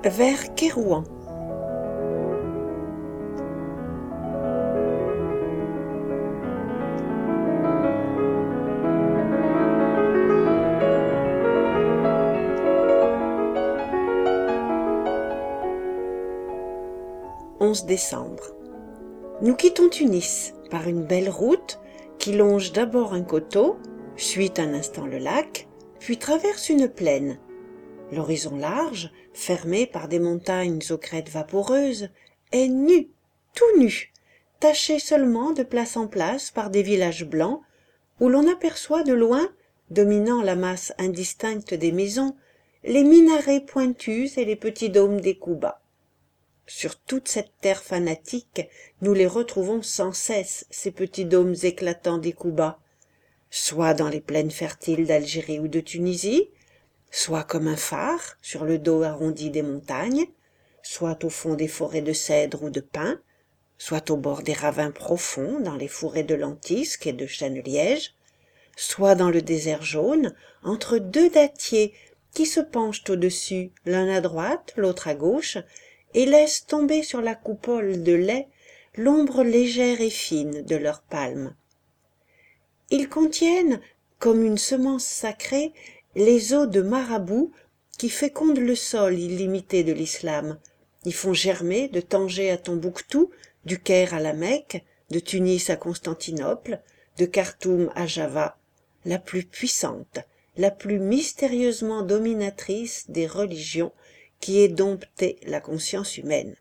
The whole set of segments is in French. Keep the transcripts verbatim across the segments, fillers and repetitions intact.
Vers Kairouan. onze décembre. Nous quittons Tunis par une belle route qui longe d'abord un coteau, suit un instant le lac, puis traverse une plaine. L'horizon large, fermé par des montagnes aux crêtes vaporeuses, est nu, tout nu, taché seulement de place en place par des villages blancs, où l'on aperçoit de loin, dominant la masse indistincte des maisons, les minarets pointus et les petits dômes des Koubas. Sur toute cette terre fanatique, nous les retrouvons sans cesse, ces petits dômes éclatants des Koubas, soit dans les plaines fertiles d'Algérie ou de Tunisie, soit comme un phare sur le dos arrondi des montagnes, soit au fond des forêts de cèdres ou de pins, soit au bord des ravins profonds dans les fourrés de lentisques et de chênes-lièges, soit dans le désert jaune, entre deux dattiers qui se penchent au-dessus, l'un à droite, l'autre à gauche, et laissent tomber sur la coupole de lait l'ombre légère et fine de leurs palmes. Ils contiennent, comme une semence sacrée, les eaux de marabout qui fécondent le sol illimité de l'islam, y font germer de Tanger à Tombouctou, du Caire à la Mecque, de Tunis à Constantinople, de Khartoum à Java, la plus puissante, la plus mystérieusement dominatrice des religions qui ait dompté la conscience humaine.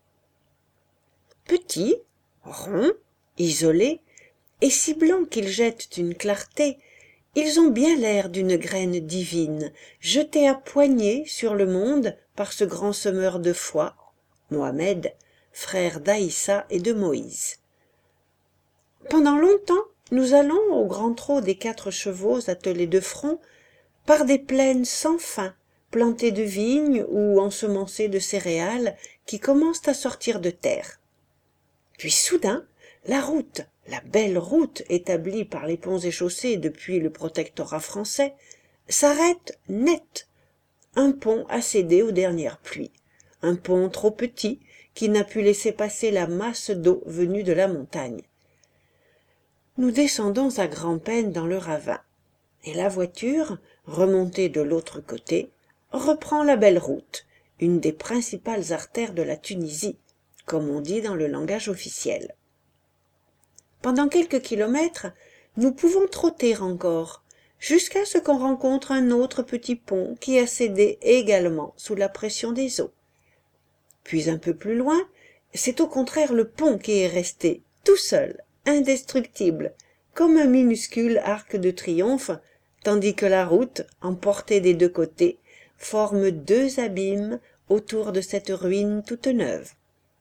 Petits, ronds, isolés, et si blancs qu'ils jettent une clarté, ils ont bien l'air d'une graine divine, jetée à poignées sur le monde par ce grand semeur de foi, Mohammed, frère d'Aïssa et de Moïse. Pendant longtemps, nous allons au grand trot des quatre chevaux attelés de front, par des plaines sans fin, plantées de vignes ou ensemencées de céréales qui commencent à sortir de terre. Puis soudain, la route, la belle route établie par les ponts et chaussées depuis le protectorat français, s'arrête net. Un pont a cédé aux dernières pluies, un pont trop petit qui n'a pu laisser passer la masse d'eau venue de la montagne. Nous descendons à grand-peine dans le ravin, et la voiture, remontée de l'autre côté, reprend la belle route, une des principales artères de la Tunisie, comme on dit dans le langage officiel. Pendant quelques kilomètres, nous pouvons trotter encore, jusqu'à ce qu'on rencontre un autre petit pont qui a cédé également sous la pression des eaux. Puis un peu plus loin, c'est au contraire le pont qui est resté, tout seul, indestructible, comme un minuscule arc de triomphe, tandis que la route, emportée des deux côtés, forme deux abîmes autour de cette ruine toute neuve.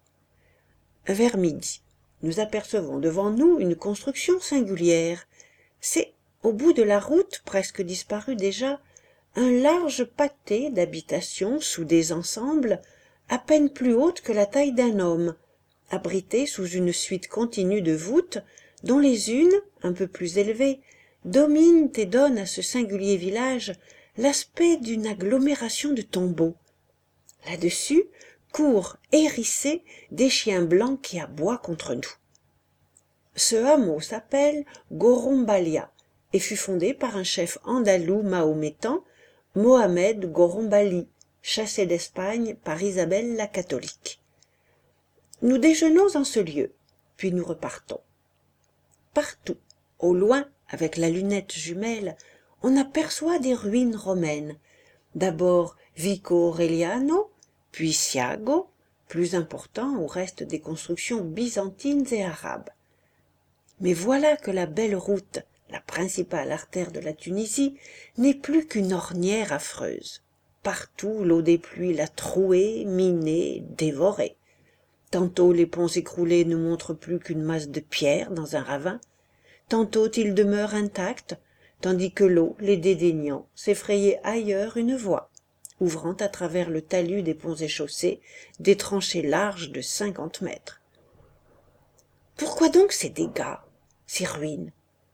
Vers midi, nous apercevons devant nous une construction singulière. C'est, au bout de la route, presque disparue déjà, un large pâté d'habitations soudées ensemble, à peine plus hautes que la taille d'un homme, abritées sous une suite continue de voûtes, dont les unes, un peu plus élevées, dominent et donnent à ce singulier village l'aspect d'une agglomération de tombeaux. Là-dessus courent hérissés des chiens blancs qui aboient contre nous. Ce hameau s'appelle Gorombalia et fut fondé par un chef andalou mahométan, Mohamed Gorombali, chassé d'Espagne par Isabelle la catholique. Nous déjeunons en ce lieu, puis nous repartons. Partout, au loin, avec la lunette jumelle, on aperçoit des ruines romaines. D'abord Vico Aureliano, puis Siago, plus important au reste des constructions byzantines et arabes. Mais voilà que la belle route, la principale artère de la Tunisie, n'est plus qu'une ornière affreuse. Partout l'eau des pluies l'a trouée, minée, dévorée. Tantôt les ponts écroulés ne montrent plus qu'une masse de pierre dans un ravin, tantôt ils demeurent intacts, tandis que l'eau, les dédaignant, s'effrayait ailleurs une voie, ouvrant à travers le talus des ponts et chaussées des tranchées larges de cinquante mètres. Pourquoi donc ces dégâts, ces ruines?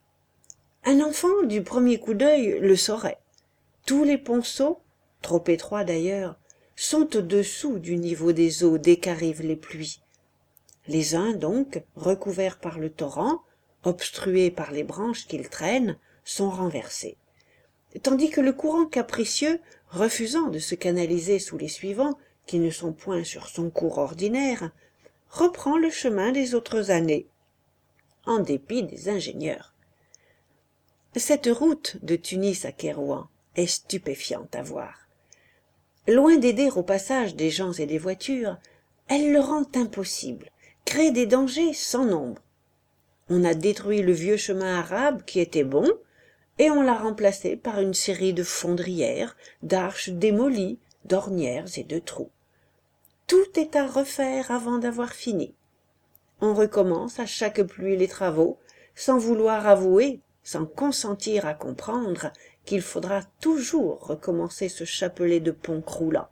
Un enfant, du premier coup d'œil, le saurait. Tous les ponceaux, trop étroits d'ailleurs, sont au-dessous du niveau des eaux dès qu'arrivent les pluies. Les uns donc, recouverts par le torrent, obstrués par les branches qu'ils traînent, sont renversés, tandis que le courant capricieux, refusant de se canaliser sous les suivants, qui ne sont point sur son cours ordinaire, reprend le chemin des autres années, en dépit des ingénieurs. Cette route de Tunis à Kérouan est stupéfiante à voir. Loin d'aider au passage des gens et des voitures, elle le rend impossible, crée des dangers sans nombre. On a détruit le vieux chemin arabe qui était bon, et on l'a remplacé par une série de fondrières, d'arches démolies, d'ornières et de trous. Tout est à refaire avant d'avoir fini. On recommence à chaque pluie les travaux, sans vouloir avouer, sans consentir à comprendre, qu'il faudra toujours recommencer ce chapelet de pont croulant.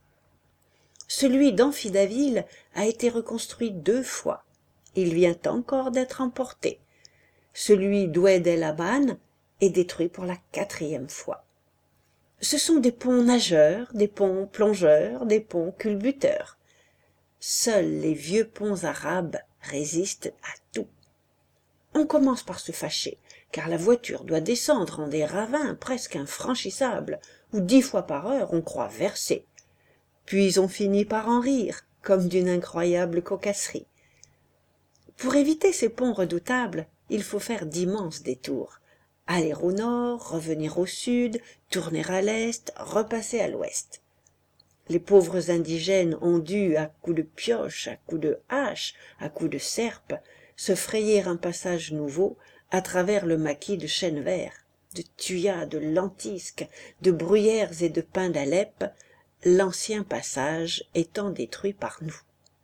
Celui d'Amphidaville a été reconstruit deux fois. Il vient encore d'être emporté. Celui d'Oued El Aban est détruit pour la quatrième fois. Ce sont des ponts nageurs, des ponts plongeurs, des ponts culbuteurs. Seuls les vieux ponts arabes résistent à tout. On commence par se fâcher, car la voiture doit descendre en des ravins presque infranchissables, où dix fois par heure on croit verser. Puis on finit par en rire, comme d'une incroyable cocasserie. Pour éviter ces ponts redoutables, il faut faire d'immenses détours. Aller au nord, revenir au sud, tourner à l'est, repasser à l'ouest. Les pauvres indigènes ont dû, à coups de pioche, à coups de hache, à coups de serpe, se frayer un passage nouveau à travers le maquis de chênes verts, de thuyas, de lentisques, de bruyères et de pins d'Alep, l'ancien passage étant détruit par nous.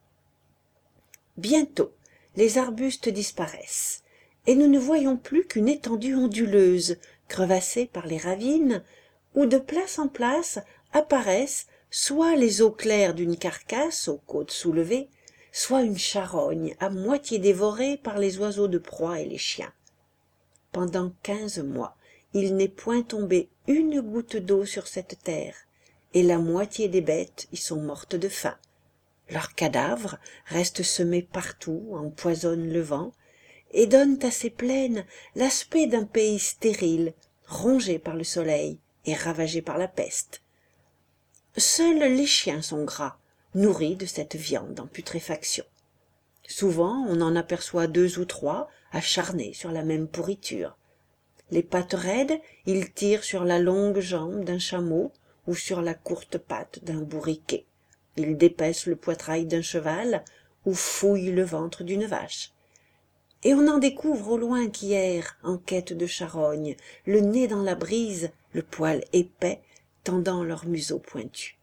Bientôt, les arbustes disparaissent, et nous ne voyons plus qu'une étendue onduleuse, crevassée par les ravines, où de place en place apparaissent soit les eaux claires d'une carcasse aux côtes soulevées, soit une charogne à moitié dévorée par les oiseaux de proie et les chiens. Pendant quinze mois, il n'est point tombé une goutte d'eau sur cette terre, et la moitié des bêtes y sont mortes de faim. Leurs cadavres restent semés partout, empoisonnent le vent, et donnent à ces plaines l'aspect d'un pays stérile, rongé par le soleil et ravagé par la peste. Seuls les chiens sont gras, nourris de cette viande en putréfaction. Souvent on en aperçoit deux ou trois acharnés sur la même pourriture. Les pattes raides, ils tirent sur la longue jambe d'un chameau ou sur la courte patte d'un bourriquet. Ils dépècent le poitrail d'un cheval ou fouillent le ventre d'une vache. Et on en découvre au loin qui errent en quête de charogne, le nez dans la brise, le poil épais, tendant leur museau pointu.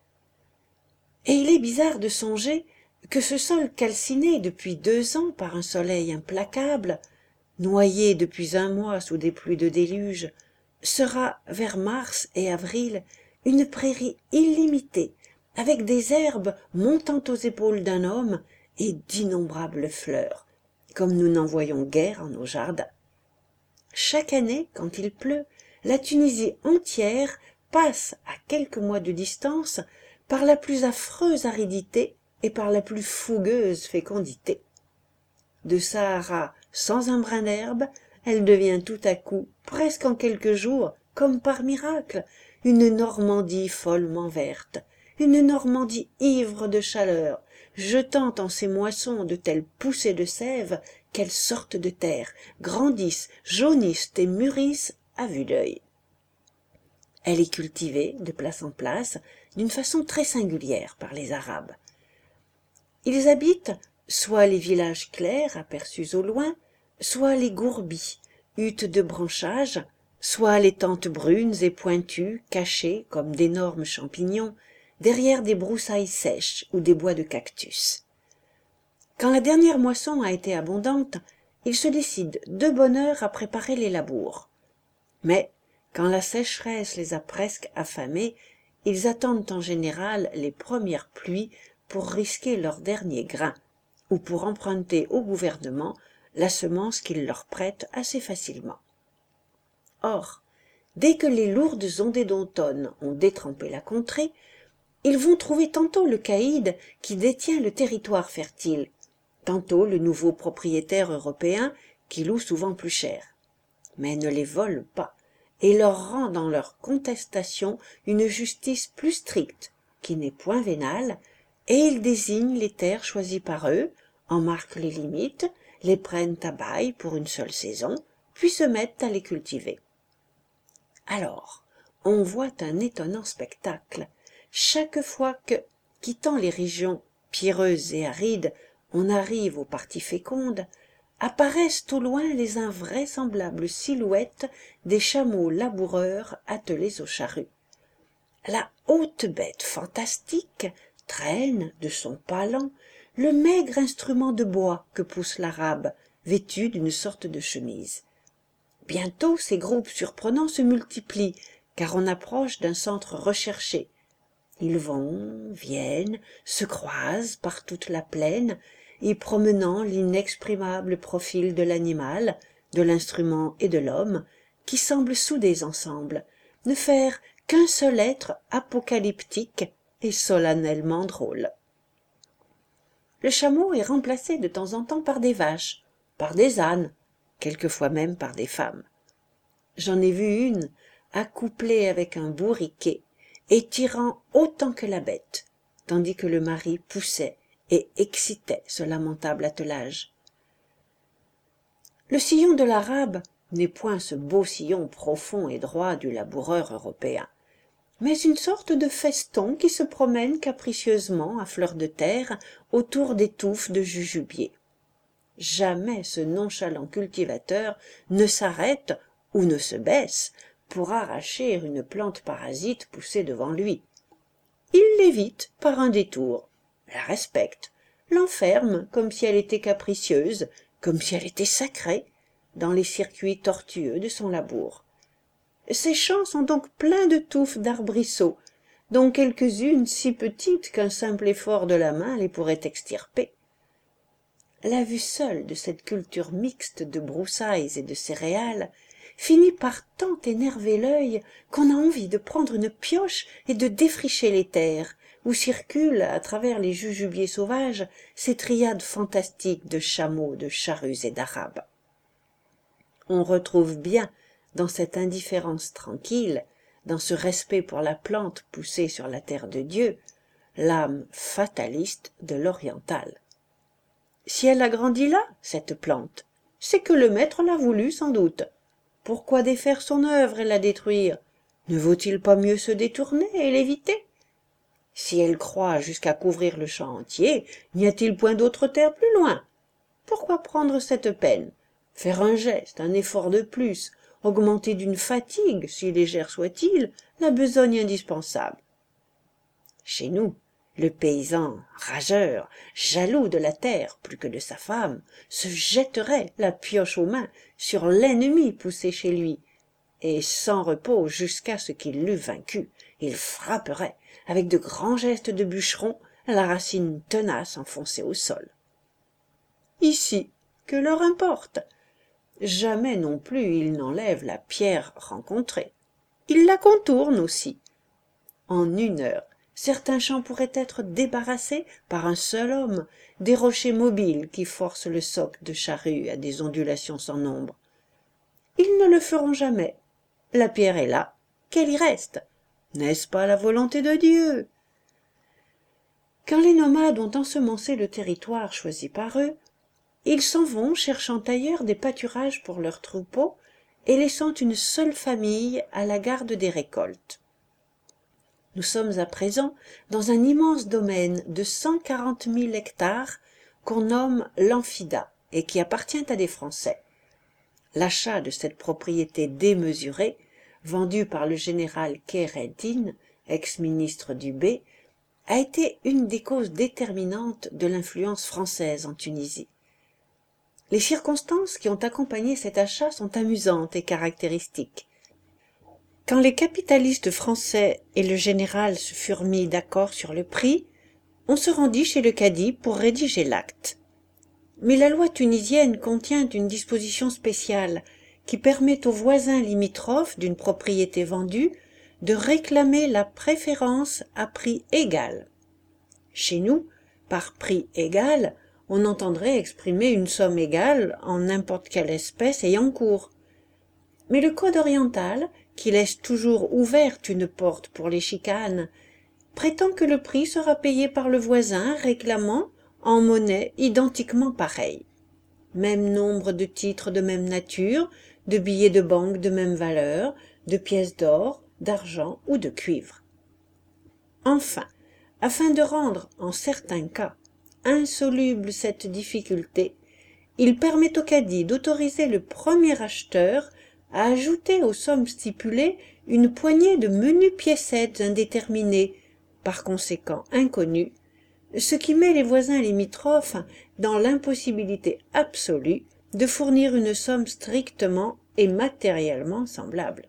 Et il est bizarre de songer que ce sol calciné depuis deux ans par un soleil implacable, noyé depuis un mois sous des pluies de déluge, sera vers mars et avril une prairie illimitée, avec des herbes montant aux épaules d'un homme et d'innombrables fleurs, comme nous n'en voyons guère en nos jardins. Chaque année, quand il pleut, la Tunisie entière passe à quelques mois de distance par la plus affreuse aridité et par la plus fougueuse fécondité. De Sahara sans un brin d'herbe, elle devient tout à coup, presque en quelques jours, comme par miracle, une Normandie follement verte, une Normandie ivre de chaleur, jetant en ses moissons de telles poussées de sève qu'elles sortent de terre, grandissent, jaunissent et mûrissent à vue d'œil. Elle est cultivée, de place en place, d'une façon très singulière par les Arabes. Ils habitent soit les villages clairs aperçus au loin, soit les gourbis, huttes de branchage, soit les tentes brunes et pointues, cachées, comme d'énormes champignons, derrière des broussailles sèches ou des bois de cactus. Quand la dernière moisson a été abondante, ils se décident de bonne heure à préparer les labours. Mais, quand la sécheresse les a presque affamés, ils attendent en général les premières pluies pour risquer leur dernier grain, ou pour emprunter au gouvernement la semence qu'il leur prête assez facilement. Or, dès que les lourdes ondées d'automne ont détrempé la contrée, Ils vont trouver tantôt le caïd qui détient le territoire fertile, tantôt le nouveau propriétaire européen qui loue souvent plus cher, mais ne les vole pas et leur rend dans leur contestation une justice plus stricte, qui n'est point vénale, et ils désignent les terres choisies par eux, en marquent les limites, les prennent à bail pour une seule saison, puis se mettent à les cultiver. Alors, on voit un étonnant spectacle. Chaque fois que, quittant les régions pierreuses et arides, on arrive aux parties fécondes, apparaissent au loin les invraisemblables silhouettes des chameaux laboureurs attelés aux charrues. La haute bête fantastique traîne, de son pas lent, le maigre instrument de bois que pousse l'arabe, vêtu d'une sorte de chemise. Bientôt ces groupes surprenants se multiplient, car on approche d'un centre recherché. Ils vont, viennent, se croisent par toute la plaine, y promenant l'inexprimable profil de l'animal, de l'instrument et de l'homme, qui semblent soudés ensemble, ne faire qu'un seul être apocalyptique et solennellement drôle. Le chameau est remplacé de temps en temps par des vaches, par des ânes, quelquefois même par des femmes. J'en ai vu une accouplée avec un bourriquet et tirant autant que la bête, tandis que le mari poussait et excitait ce lamentable attelage. Le sillon de l'arabe n'est point ce beau sillon profond et droit du laboureur européen, mais une sorte de feston qui se promène capricieusement à fleur de terre autour des touffes de jujubier. Jamais ce nonchalant cultivateur ne s'arrête ou ne se baisse pour arracher une plante parasite poussée devant lui. Il l'évite par un détour, la respecte, l'enferme comme si elle était capricieuse, comme si elle était sacrée, dans les circuits tortueux de son labour. Ces champs sont donc pleins de touffes d'arbrisseaux, dont quelques-unes si petites qu'un simple effort de la main les pourrait extirper. La vue seule de cette culture mixte de broussailles et de céréales finit par tant énerver l'œil qu'on a envie de prendre une pioche et de défricher les terres, où circulent, à travers les jujubiers sauvages, ces triades fantastiques de chameaux, de charrues et d'arabes. On retrouve bien, dans cette indifférence tranquille, dans ce respect pour la plante poussée sur la terre de Dieu, l'âme fataliste de l'oriental. Si elle a grandi là, cette plante, c'est que le maître l'a voulu sans doute. Pourquoi défaire son œuvre et la détruire? Ne vaut-il pas mieux se détourner et l'éviter? Si elle croît jusqu'à couvrir le champ entier, n'y a-t-il point d'autre terre plus loin? Pourquoi prendre cette peine? Faire un geste, un effort de plus, augmenter d'une fatigue, si légère soit-il, la besogne indispensable. Chez nous, le paysan rageur, jaloux de la terre plus que de sa femme, se jetterait, la pioche aux mains, sur l'ennemi poussé chez lui, et sans repos jusqu'à ce qu'il l'eût vaincu, il frapperait, avec de grands gestes de bûcheron, la racine tenace enfoncée au sol. Ici, que leur importe? Jamais non plus il n'enlève la pierre rencontrée. Il la contourne aussi. En une heure, certains champs pourraient être débarrassés par un seul homme des rochers mobiles qui forcent le soc de charrue à des ondulations sans nombre. Ils ne le feront jamais. La pierre est là, qu'elle y reste. N'est-ce pas la volonté de Dieu? Quand les nomades ont ensemencé le territoire choisi par eux, ils s'en vont cherchant ailleurs des pâturages pour leurs troupeaux et laissant une seule famille à la garde des récoltes. Nous sommes à présent dans un immense domaine de cent quarante mille hectares qu'on nomme l'Amphida et qui appartient à des Français. L'achat de cette propriété démesurée, vendue par le général Kheyreddine, ex-ministre du Bey, a été une des causes déterminantes de l'influence française en Tunisie. Les circonstances qui ont accompagné cet achat sont amusantes et caractéristiques. Quand les capitalistes français et le général se furent mis d'accord sur le prix, on se rendit chez le cadi pour rédiger l'acte. Mais la loi tunisienne contient une disposition spéciale qui permet aux voisins limitrophes d'une propriété vendue de réclamer la préférence à prix égal. Chez nous, par prix égal, on entendrait exprimer une somme égale en n'importe quelle espèce ayant cours. Mais le code oriental, qui laisse toujours ouverte une porte pour les chicanes, prétend que le prix sera payé par le voisin réclamant en monnaie identiquement pareille. Même nombre de titres de même nature, de billets de banque de même valeur, de pièces d'or, d'argent ou de cuivre. Enfin, afin de rendre, en certains cas, insoluble cette difficulté, il permet au cadi d'autoriser le premier acheteur à ajouter aux sommes stipulées une poignée de menues piécettes indéterminées, par conséquent inconnues, ce qui met les voisins limitrophes dans l'impossibilité absolue de fournir une somme strictement et matériellement semblable.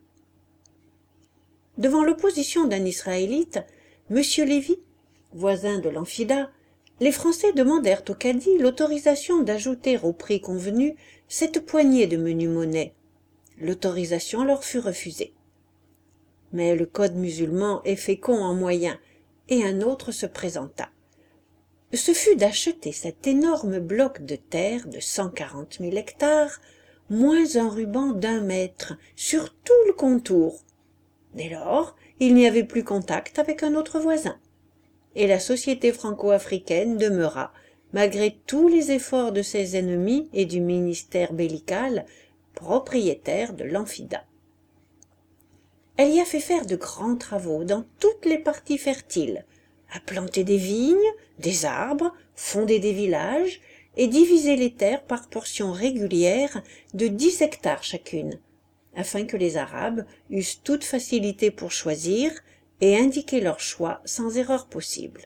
Devant l'opposition d'un Israélite, M. Lévy, voisin de l'Amphida, les Français demandèrent au cadi l'autorisation d'ajouter au prix convenu cette poignée de menue monnaie. L'autorisation leur fut refusée. Mais le code musulman est fécond en moyens, et un autre se présenta. Ce fut d'acheter cet énorme bloc de terre de cent quarante mille hectares, moins un ruban d'un mètre, sur tout le contour. Dès lors, il n'y avait plus contact avec un autre voisin. Et la société franco-africaine demeura, malgré tous les efforts de ses ennemis et du ministère bellical, propriétaire de l'Amphida. Elle y a fait faire de grands travaux dans toutes les parties fertiles, a planté des vignes, des arbres, fondé des villages et divisé les terres par portions régulières de dix hectares chacune, afin que les Arabes eussent toute facilité pour choisir et indiquer leur choix sans erreur possible.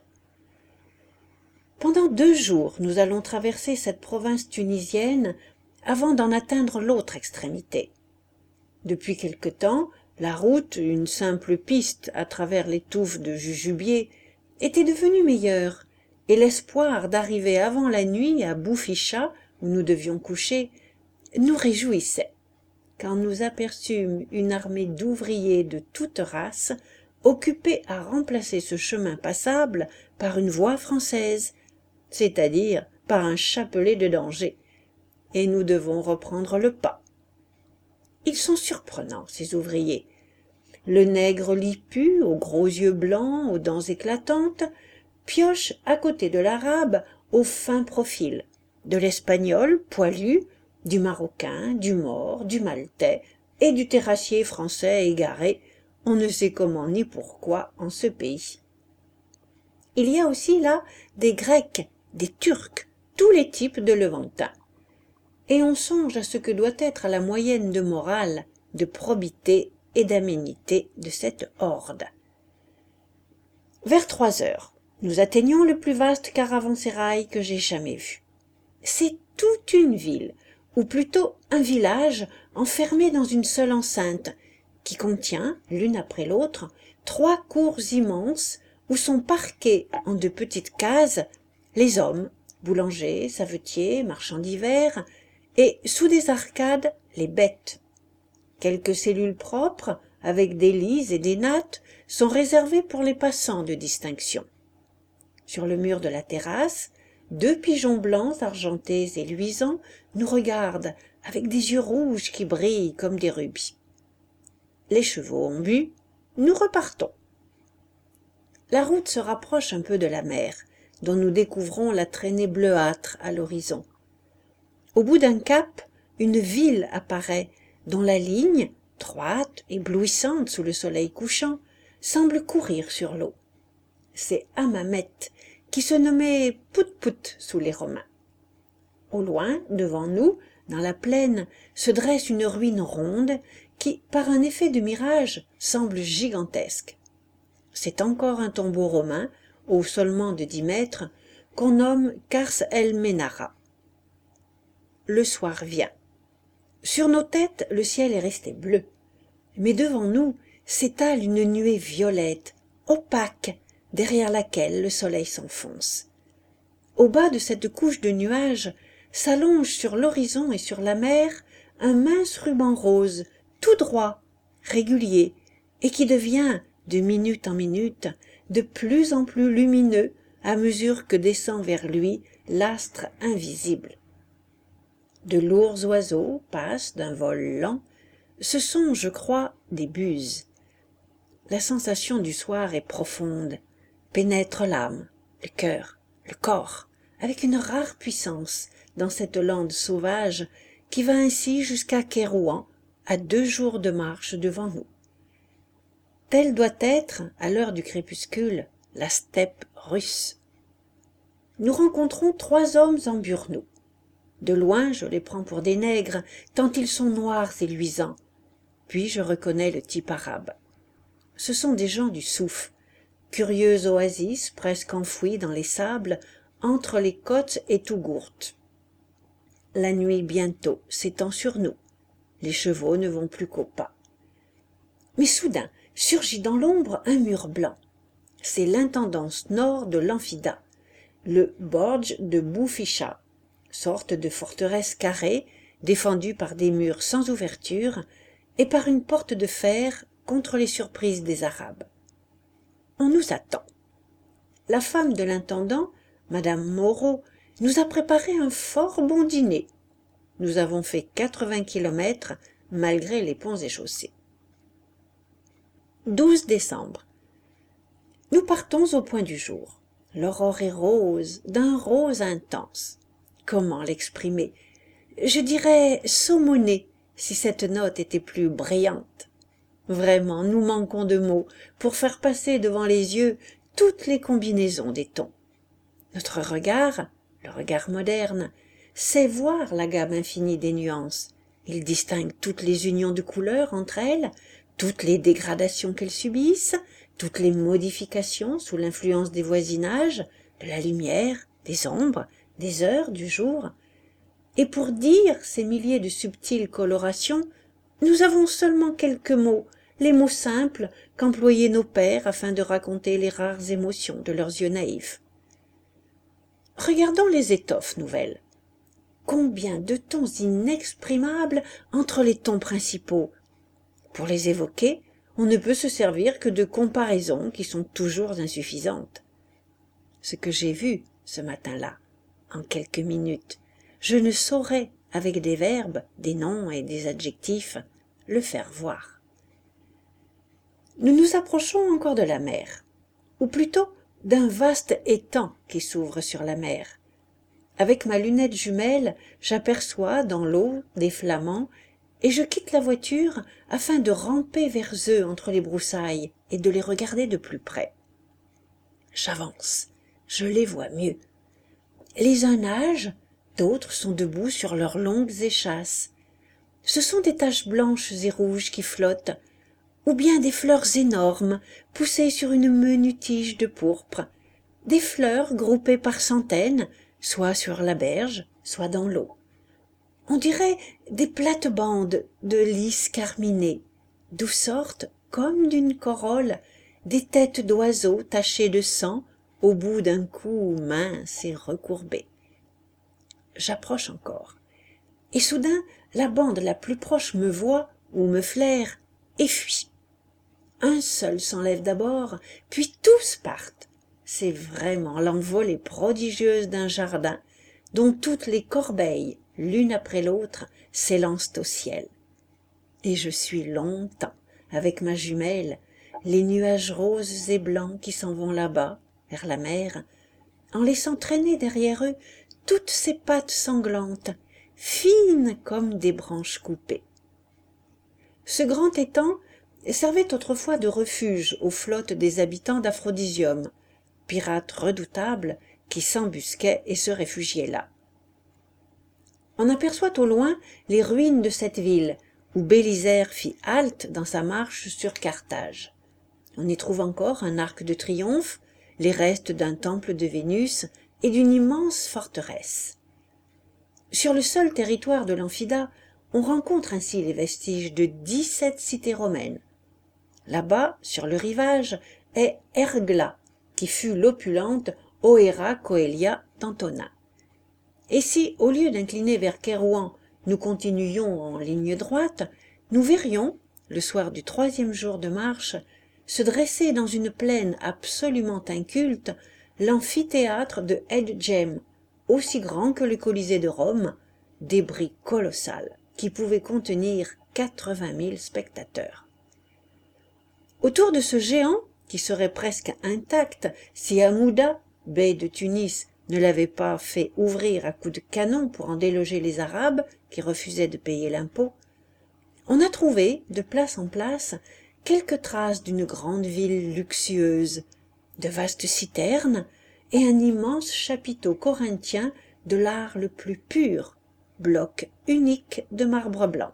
Pendant deux jours, nous allons traverser cette province tunisienne avant d'en atteindre l'autre extrémité. Depuis quelque temps, la route, une simple piste à travers les touffes de jujubier, était devenue meilleure, et l'espoir d'arriver avant la nuit à Bouficha, où nous devions coucher, nous réjouissait, quand nous aperçûmes une armée d'ouvriers de toute race occupés à remplacer ce chemin passable par une voie française, c'est-à-dire par un chapelet de danger, et nous devons reprendre le pas. Ils sont surprenants, ces ouvriers. Le nègre lipu, aux gros yeux blancs, aux dents éclatantes, pioche à côté de l'arabe au fin profil, de l'espagnol poilu, du marocain, du maure, du maltais et du terrassier français égaré, on ne sait comment ni pourquoi en ce pays. Il y a aussi là des Grecs, des Turcs, tous les types de Levantins. Et on songe à ce que doit être la moyenne de morale, de probité et d'aménité de cette horde. Vers trois heures, nous atteignons le plus vaste caravansérail que j'ai jamais vu. C'est toute une ville, ou plutôt un village enfermé dans une seule enceinte, qui contient, l'une après l'autre, trois cours immenses où sont parqués en de petites cases les hommes, boulangers, savetiers, marchands divers, et sous des arcades les bêtes. Quelques cellules propres, avec des lits et des nattes, sont réservées pour les passants de distinction. Sur le mur de la terrasse, deux pigeons blancs argentés et luisants nous regardent avec des yeux rouges qui brillent comme des rubis. Les chevaux ont bu, nous repartons. La route se rapproche un peu de la mer, dont nous découvrons la traînée bleuâtre à l'horizon. Au bout d'un cap, une ville apparaît, dont la ligne, droite, éblouissante sous le soleil couchant, semble courir sur l'eau. C'est Hammamet, qui se nommait Pout-Pout sous les Romains. Au loin, devant nous, dans la plaine, se dresse une ruine ronde qui, par un effet de mirage, semble gigantesque. C'est encore un tombeau romain, haut seulement de dix mètres, qu'on nomme Kars el Menara. Le soir vient. Sur nos têtes, le ciel est resté bleu, mais devant nous s'étale une nuée violette, opaque, derrière laquelle le soleil s'enfonce. Au bas de cette couche de nuages s'allonge sur l'horizon et sur la mer un mince ruban rose, tout droit, régulier, et qui devient, de minute en minute, de plus en plus lumineux à mesure que descend vers lui l'astre invisible. De lourds oiseaux passent d'un vol lent, ce sont, je crois, des buses. La sensation du soir est profonde, pénètre l'âme, le cœur, le corps, avec une rare puissance dans cette lande sauvage qui va ainsi jusqu'à Kairouan, à deux jours de marche devant nous. Telle doit être, à l'heure du crépuscule, la steppe russe. Nous rencontrons trois hommes en burnous. De loin, je les prends pour des nègres, tant ils sont noirs et luisants. Puis je reconnais le type arabe. Ce sont des gens du Souf, curieuse oasis presque enfouie dans les sables, entre les côtes et Tougourte. La nuit bientôt s'étend sur nous. Les chevaux ne vont plus qu'au pas. Mais soudain surgit dans l'ombre un mur blanc. C'est l'intendance nord de l'Amphida, le Bordj de Bouficha, sorte de forteresse carrée, défendue par des murs sans ouverture et par une porte de fer contre les surprises des Arabes. On nous attend. La femme de l'intendant, madame Moreau, nous a préparé un fort bon dîner. Nous avons fait quatre-vingts kilomètres malgré les ponts et chaussées. douze décembre. Nous partons au point du jour. L'aurore est rose, d'un rose intense. Comment l'exprimer? Je dirais saumonée, si cette note était plus brillante. Vraiment, nous manquons de mots pour faire passer devant les yeux toutes les combinaisons des tons. Notre regard, le regard moderne, sait voir la gamme infinie des nuances. Il distingue toutes les unions de couleurs entre elles, toutes les dégradations qu'elles subissent, toutes les modifications sous l'influence des voisinages, de la lumière, des ombres, des heures du jour. Et pour dire ces milliers de subtiles colorations, nous avons seulement quelques mots, les mots simples qu'employaient nos pères afin de raconter les rares émotions de leurs yeux naïfs. Regardons les étoffes nouvelles. Combien de tons inexprimables entre les tons principaux! Pour les évoquer, on ne peut se servir que de comparaisons qui sont toujours insuffisantes. Ce que j'ai vu ce matin-là, en quelques minutes, je ne saurais, avec des verbes, des noms et des adjectifs, le faire voir. Nous nous approchons encore de la mer, ou plutôt d'un vaste étang qui s'ouvre sur la mer. Avec ma lunette jumelle, j'aperçois dans l'eau des flamants et je quitte la voiture afin de ramper vers eux entre les broussailles et de les regarder de plus près. J'avance, je les vois mieux. Les uns nagent, d'autres sont debout sur leurs longues échasses. Ce sont des taches blanches et rouges qui flottent, ou bien des fleurs énormes poussées sur une menue tige de pourpre, des fleurs groupées par centaines, soit sur la berge, soit dans l'eau. On dirait des plates-bandes de lys carminées, d'où sortent, comme d'une corolle, des têtes d'oiseaux tachées de sang au bout d'un cou mince et recourbé. J'approche encore, et soudain la bande la plus proche me voit ou me flaire et fuit. Un seul s'enlève d'abord, puis tous partent. C'est vraiment l'envolée prodigieuse d'un jardin dont toutes les corbeilles, l'une après l'autre, s'élancent au ciel. Et je suis longtemps, avec ma jumelle, les nuages roses et blancs qui s'en vont là-bas, vers la mer, en laissant traîner derrière eux toutes ces pattes sanglantes, fines comme des branches coupées. Ce grand étang servait autrefois de refuge aux flottes des habitants d'Aphrodisium, pirates redoutables qui s'embusquaient et se réfugiaient là. On aperçoit au loin les ruines de cette ville, où Bélisaire fit halte dans sa marche sur Carthage. On y trouve encore un arc de triomphe, les restes d'un temple de Vénus et d'une immense forteresse. Sur le seul territoire de l'Amphida, on rencontre ainsi les vestiges de dix-sept cités romaines. Là-bas, sur le rivage, est Ergla, qui fut l'opulente Oera Coelia d'Antona. Et si, au lieu d'incliner vers Kairouan, nous continuions en ligne droite, nous verrions, le soir du troisième jour de marche, se dressait dans une plaine absolument inculte l'amphithéâtre de Edgem, aussi grand que le Colisée de Rome, débris colossal qui pouvait contenir quatre-vingt mille spectateurs. Autour de ce géant, qui serait presque intact si Hamouda, bey de Tunis, ne l'avait pas fait ouvrir à coups de canon pour en déloger les Arabes qui refusaient de payer l'impôt, on a trouvé, de place en place, quelques traces d'une grande ville luxueuse, de vastes citernes et un immense chapiteau corinthien de l'art le plus pur, bloc unique de marbre blanc.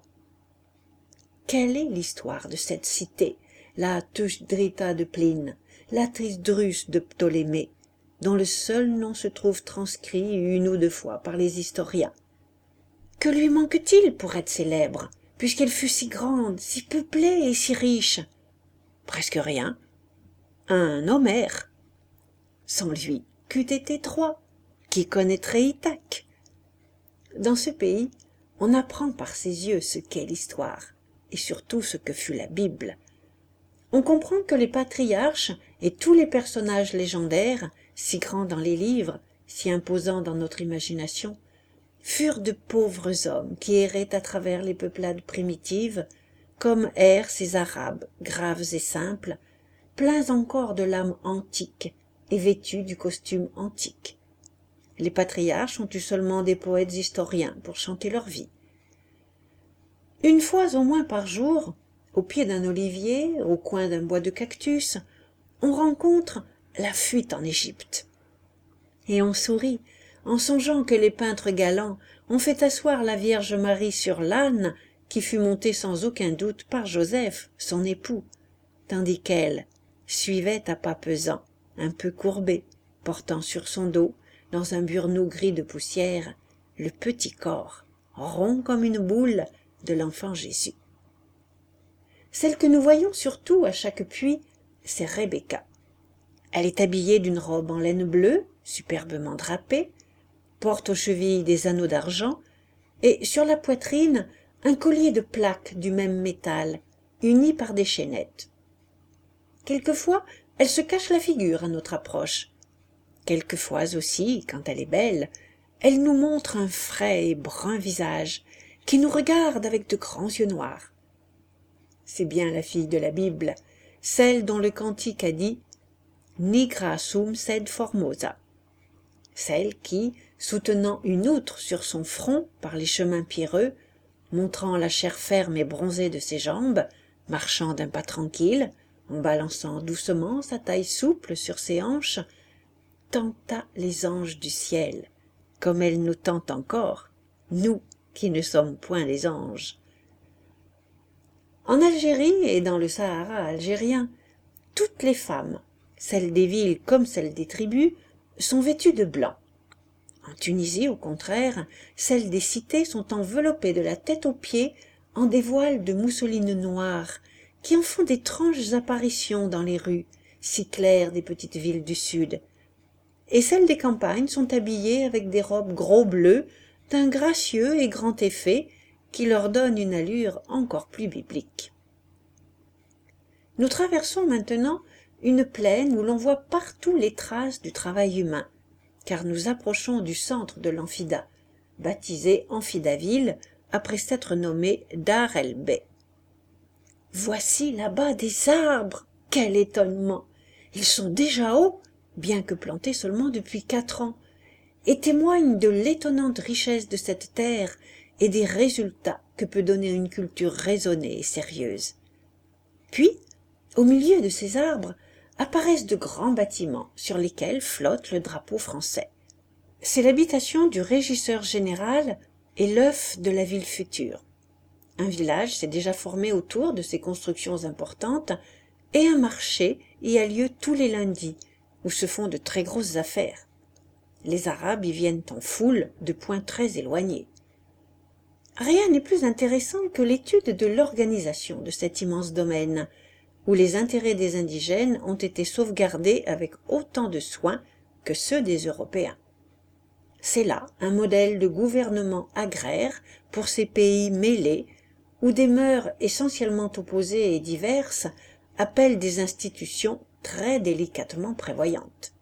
Quelle est l'histoire de cette cité, la Tujdrita de Pline, la Trisdrus de Ptolémée, dont le seul nom se trouve transcrit une ou deux fois par les historiens? Que lui manque-t-il pour être célèbre, puisqu'elle fut si grande, si peuplée et si riche? Presque rien. Un Homère. Sans lui, qu'eût été Troie? Qui connaîtrait Ithaque? Dans ce pays, on apprend par ses yeux ce qu'est l'histoire, et surtout ce que fut la Bible. On comprend que les patriarches et tous les personnages légendaires, si grands dans les livres, si imposants dans notre imagination, furent de pauvres hommes qui erraient à travers les peuplades primitives, comme errent ces Arabes, graves et simples, pleins encore de l'âme antique et vêtus du costume antique. Les patriarches ont eu seulement des poètes historiens pour chanter leur vie. Une fois au moins par jour, au pied d'un olivier, au coin d'un bois de cactus, on rencontre la fuite en Égypte. Et on sourit en songeant que les peintres galants ont fait asseoir la Vierge Marie sur l'âne qui fut monté sans aucun doute par Joseph, son époux, tandis qu'elle suivait à pas pesants, un peu courbée, portant sur son dos, dans un burnous gris de poussière, le petit corps, rond comme une boule, de l'enfant Jésus. Celle que nous voyons surtout à chaque puits, c'est Rebecca. Elle est habillée d'une robe en laine bleue, superbement drapée, porte aux chevilles des anneaux d'argent, et sur la poitrine un collier de plaques du même métal, unies par des chaînettes. Quelquefois, elle se cache la figure à notre approche. Quelquefois aussi, quand elle est belle, elle nous montre un frais et brun visage, qui nous regarde avec de grands yeux noirs. C'est bien la fille de la Bible, celle dont le cantique a dit « Nigra sum sed formosa », celle qui, soutenant une outre sur son front par les chemins pierreux, montrant la chair ferme et bronzée de ses jambes, marchant d'un pas tranquille, en balançant doucement sa taille souple sur ses hanches, tenta les anges du ciel, comme elle nous tente encore, nous qui ne sommes point les anges. En Algérie et dans le Sahara algérien, toutes les femmes, celles des villes comme celles des tribus, sont vêtues de blanc. En Tunisie, au contraire, celles des cités sont enveloppées de la tête aux pieds en des voiles de mousseline noire, qui en font d'étranges apparitions dans les rues, si claires des petites villes du sud. Et celles des campagnes sont habillées avec des robes gros bleues d'un gracieux et grand effet qui leur donne une allure encore plus biblique. Nous traversons maintenant une plaine où l'on voit partout les traces du travail humain, car nous approchons du centre de l'Amphida, baptisé Amphidaville après s'être nommé Dar el-Bey. Voici là-bas des arbres, quel étonnement! Ils sont déjà hauts, bien que plantés seulement depuis quatre ans, et témoignent de l'étonnante richesse de cette terre et des résultats que peut donner une culture raisonnée et sérieuse. Puis, au milieu de ces arbres, apparaissent de grands bâtiments sur lesquels flotte le drapeau français. C'est l'habitation du régisseur général et l'œuf de la ville future. Un village s'est déjà formé autour de ces constructions importantes et un marché y a lieu tous les lundis, où se font de très grosses affaires. Les Arabes y viennent en foule de points très éloignés. Rien n'est plus intéressant que l'étude de l'organisation de cet immense domaine, où les intérêts des indigènes ont été sauvegardés avec autant de soin que ceux des Européens. C'est là un modèle de gouvernement agraire pour ces pays mêlés, où des mœurs essentiellement opposées et diverses appellent des institutions très délicatement prévoyantes.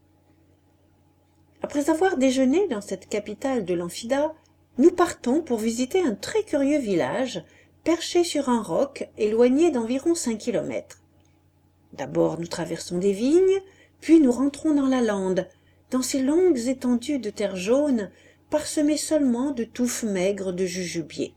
Après avoir déjeuné dans cette capitale de l'Amphida, nous partons pour visiter un très curieux village perché sur un roc éloigné d'environ cinq kilomètres. D'abord nous traversons des vignes, puis nous rentrons dans la lande, dans ces longues étendues de terre jaune parsemées seulement de touffes maigres de jujubiers.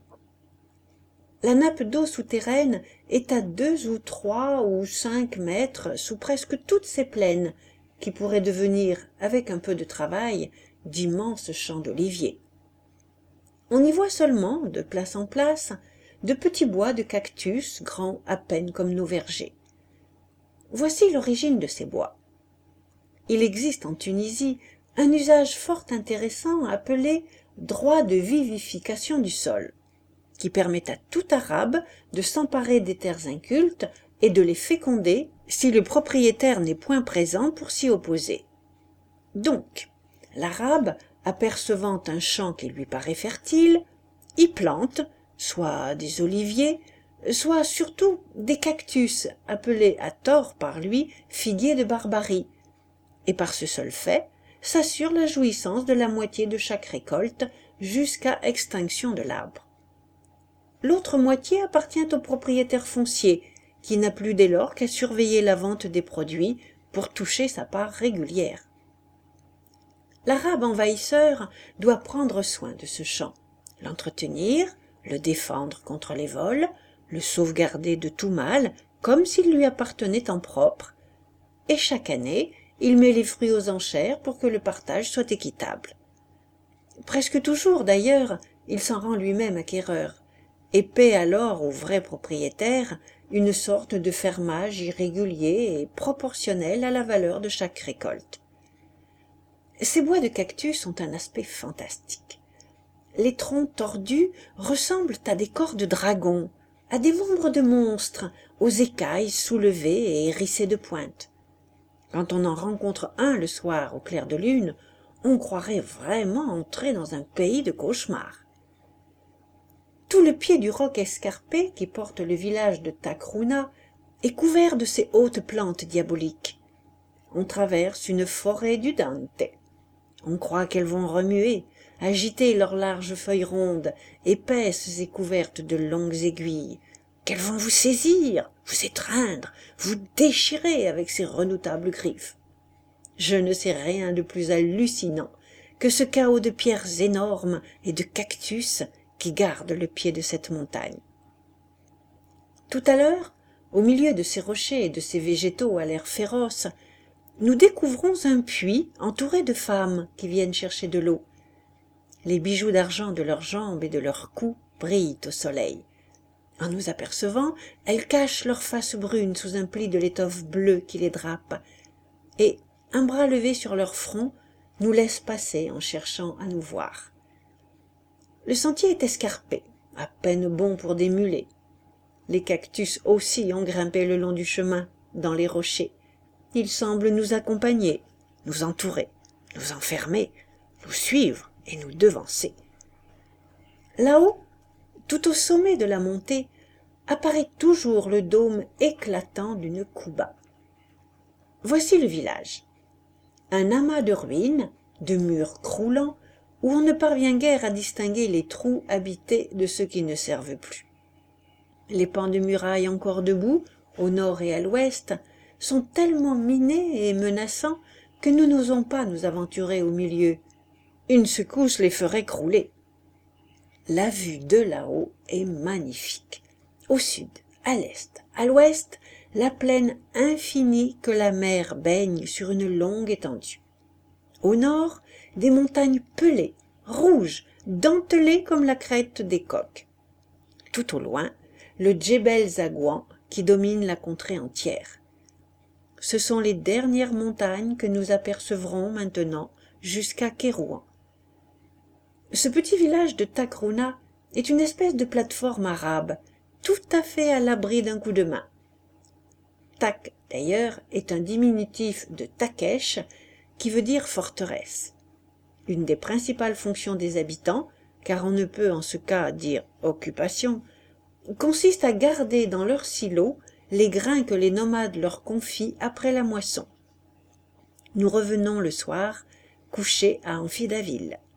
La nappe d'eau souterraine est à deux ou trois ou cinq mètres sous presque toutes ces plaines, qui pourraient devenir, avec un peu de travail, d'immenses champs d'oliviers. On y voit seulement, de place en place, de petits bois de cactus grands à peine comme nos vergers. Voici l'origine de ces bois. Il existe en Tunisie un usage fort intéressant appelé droit de vivification du sol, qui permet à tout arabe de s'emparer des terres incultes et de les féconder si le propriétaire n'est point présent pour s'y opposer. Donc, l'arabe, apercevant un champ qui lui paraît fertile, y plante soit des oliviers, soit surtout des cactus, appelés à tort par lui figuiers de Barbarie, et par ce seul fait s'assure la jouissance de la moitié de chaque récolte jusqu'à extinction de l'arbre. L'autre moitié appartient au propriétaire foncier, qui n'a plus dès lors qu'à surveiller la vente des produits pour toucher sa part régulière. L'arabe envahisseur doit prendre soin de ce champ, l'entretenir, le défendre contre les vols, le sauvegarder de tout mal, comme s'il lui appartenait en propre, et chaque année, il met les fruits aux enchères pour que le partage soit équitable. Presque toujours, d'ailleurs, il s'en rend lui-même acquéreur, et paie alors au vrai propriétaire une sorte de fermage irrégulier et proportionnel à la valeur de chaque récolte. Ces bois de cactus ont un aspect fantastique. Les troncs tordus ressemblent à des corps de dragons, à des membres de monstres, aux écailles soulevées et hérissées de pointes. Quand on en rencontre un le soir au clair de lune, on croirait vraiment entrer dans un pays de cauchemars. Tout le pied du roc escarpé qui porte le village de Takruna est couvert de ces hautes plantes diaboliques. On traverse une forêt du Dante. On croit qu'elles vont remuer, agiter leurs larges feuilles rondes, épaisses et couvertes de longues aiguilles, qu'elles vont vous saisir, vous étreindre, vous déchirer avec ces redoutables griffes. Je ne sais rien de plus hallucinant que ce chaos de pierres énormes et de cactus qui garde le pied de cette montagne. Tout à l'heure, au milieu de ces rochers et de ces végétaux à l'air féroce, nous découvrons un puits entouré de femmes qui viennent chercher de l'eau. Les bijoux d'argent de leurs jambes et de leurs cous brillent au soleil. En nous apercevant, elles cachent leurs faces brunes sous un pli de l'étoffe bleue qui les drape, et, un bras levé sur leur front, nous laissent passer en cherchant à nous voir. Le sentier est escarpé, à peine bon pour des mulets. Les cactus aussi ont grimpé le long du chemin, dans les rochers. Ils semblent nous accompagner, nous entourer, nous enfermer, nous suivre et nous devancer. Là-haut, tout au sommet de la montée, apparaît toujours le dôme éclatant d'une Kouba. Voici le village. Un amas de ruines, de murs croulants, où on ne parvient guère à distinguer les trous habités de ceux qui ne servent plus. Les pans de murailles encore debout, au nord et à l'ouest, sont tellement minés et menaçants que nous n'osons pas nous aventurer au milieu. Une secousse les ferait crouler. La vue de là-haut est magnifique. Au sud, à l'est, à l'ouest, la plaine infinie que la mer baigne sur une longue étendue. Au nord, des montagnes pelées, rouges, dentelées comme la crête des coqs. Tout au loin, le Djebel Zagouan qui domine la contrée entière. Ce sont les dernières montagnes que nous apercevrons maintenant jusqu'à Kérouan. Ce petit village de Takruna est une espèce de plateforme arabe, tout à fait à l'abri d'un coup de main. Tak, d'ailleurs, est un diminutif de Takesh, qui veut dire forteresse. Une des principales fonctions des habitants, car on ne peut en ce cas dire occupation, consiste à garder dans leur silo les grains que les nomades leur confient après la moisson. Nous revenons le soir, coucher à Amphidaville.